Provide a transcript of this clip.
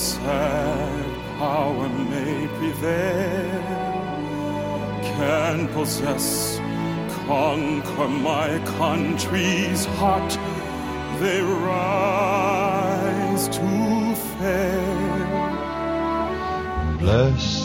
sad power may prevail, can possess, conquer my country's heart, they rise to fail. Bless